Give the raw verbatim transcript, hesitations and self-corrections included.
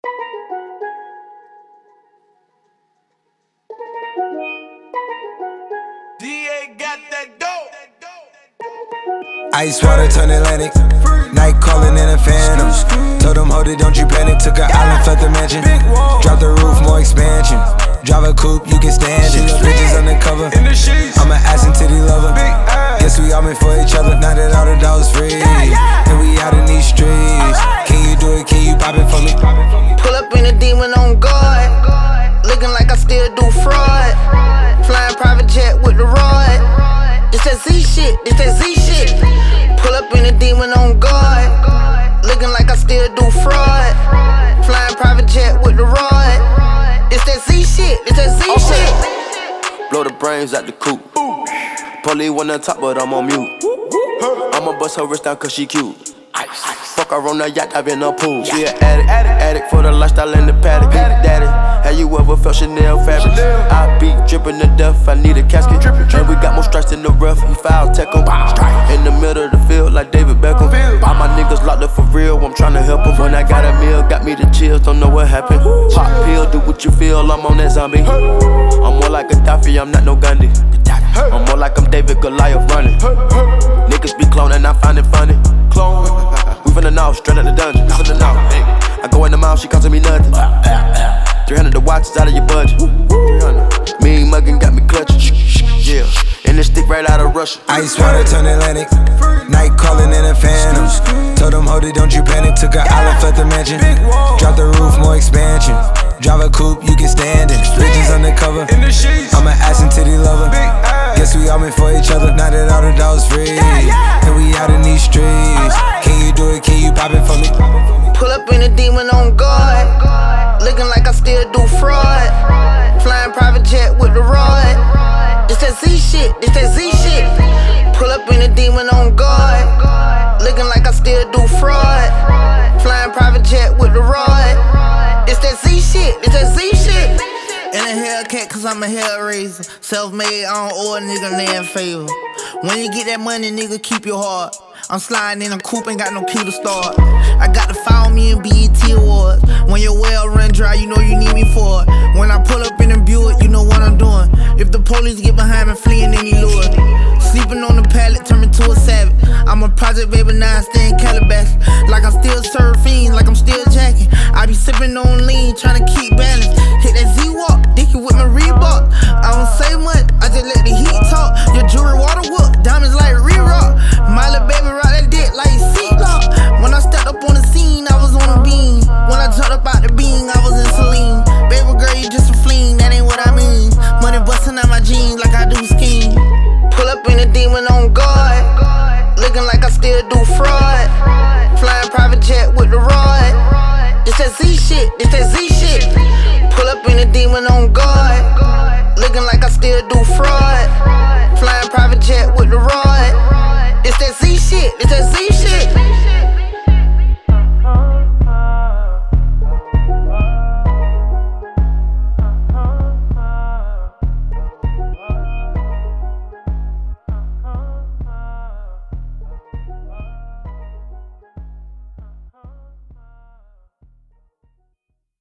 D A got that dope. Ice water turn Atlantic. Night calling in a phantom. Told them, hold it, don't you panic. Took an island, left the mansion. Drop the roof, more expansion. Drive a coupe, you can stand it. Bitches undercover. I'm an ass and titty lover. Guess we all meant for each other. Now that all the dogs free, and we out in these streets. Can you do it? Can you pop it for me? Pull up in a demon on guard. Looking like I still do fraud. Flying private jet with the rod. It's that Z shit, it's that Z shit. Pull up in a demon on guard. Looking like I still do fraud. Flying private jet with the rod. It's that Z shit, it's that Z okay. shit. Blow the brains out the coop. Police one on top, but I'm on mute. I'ma bust her wrist down cause she cute. Fuck her on the yacht, I've been a pool. She an addict, addict for the lifestyle in the paddock. Daddy, have you ever felt Chanel fabric? I be dripping to death, I need a casket. And we got more strikes in the rough, he foul tech em. In the middle of the field like David Beckham. All my niggas locked up for real, I'm tryna help em. When I got a meal, got me the chills, don't know what happened. Pop pill, do what you feel, I'm on that zombie. I'm more like Gaddafi, I'm not no Gandhi. I'm more like I'm David Goliath running. Niggas be cloning, I find it funny. Clone, we finna know, straight out the dungeon. Finna know, hey. I go in the mouth, she costing me nothing. three hundred the watch is out of your budget. Mean muggin' got me clutching. Yeah, and this stick right out of Russia. Ice water turn Atlantic. Night calling in a phantom. Told them, hold it, don't you panic. Took an island, left the mansion. Drop the roof, more expansion. Drive a coupe, you can stand it. Bitches undercover. I'm an ass and titty lover. Guess we all meant for each other. Now that all the dogs free, and we out in these streets. Can you do it? Can you pop it for me? Pull up in a demon on guard. Looking like I still do fraud. Flying private jet with the rod. It's that Z shit, it's that Z shit. Pull up in a demon on guard. Looking like I still do fraud. Flying private jet with the rod. It's that Z shit, it's that Z shit. In a Hellcat cause I'm a hellraiser. Self-made, I don't owe a nigga land favor. When you get that money, nigga, keep your heart. I'm sliding in a coupe, ain't got no key to start. I got to follow me in B E T Awards. When your well run dry, you know you need me for it. When I pull up in a Buick, you know what I'm doing. If the police get behind me, fleeing any lure. Sleeping on the pallet, turn me to a savage. I'm a project baby, now I stay in Calabasas. Like I still serve fiends, like I'm still jacking. I be sipping on lean, trying to keep balance. Hit that Z-Walk, dicky with my Reebok. I don't say much, I just let the heat talk. Your jewelry water whoop, diamonds like re-rock. My little baby rock that dick like seatlock. When I stepped up on the scene, I was on a beam. When I jumped up out the beam, I was in Celine. Baby girl, you just a fleen, that ain't what I mean. Money busting out my jeans like I do skiing. Pull up in a demon on guard. Looking like I still do fraud. Flying private jet with the rod. It's that Z shit, it's that Z shit.